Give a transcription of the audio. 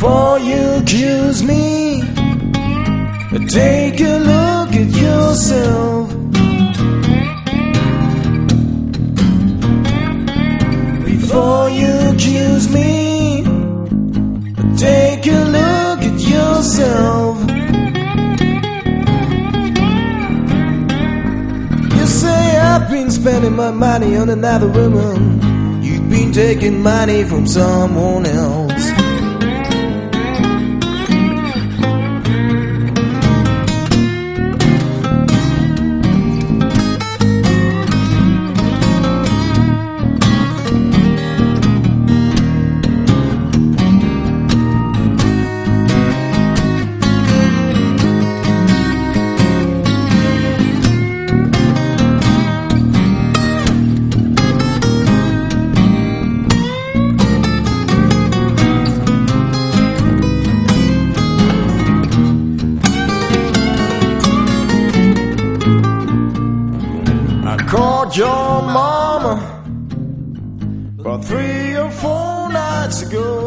Before you accuse me, take a look at yourself. Before you accuse me, take a look at yourself. You say I've been spending my money on another woman. You've been taking money from someone else. Called your mama about 3 or 4 nights ago.